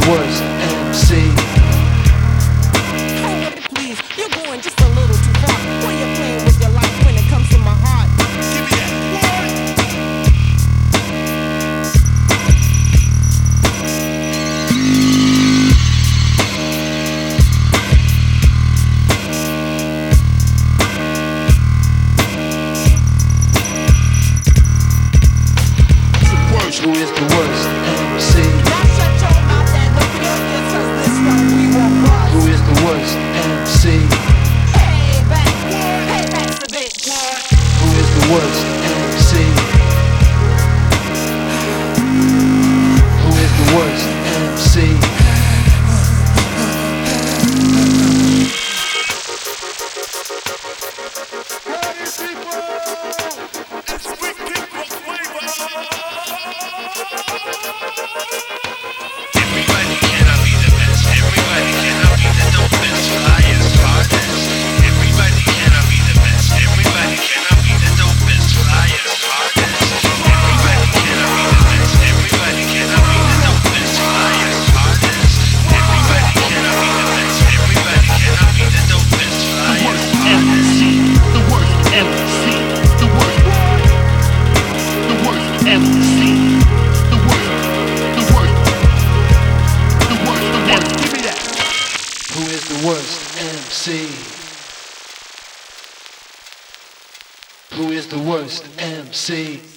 worst MC? Hold up, please. You're going just a little too far. Why you playing with your life when it comes to my heart? Give me that. Who is the worst MC? Now shut your mouth and open your ears 'cause this one we won't bust. Who is the worst MC? Hey back a bit, boy. Who is the worst MC? Who is the worst MC? It's wicked rock flavor. Everybody cannot be the best. Everybody cannot be the dopest, flyest, hardest. Everybody cannot be the best. Everybody cannot be the dopest, flyest, hardest. Everybody cannot be the best. Everybody cannot be the dopest, flyest, hardest. Everybody cannot be the best. Everybody cannot be the dopest, flyest, hardest. The worst MC, the worst MC, the worst, give me that. Who is the worst MC? Who is the worst MC?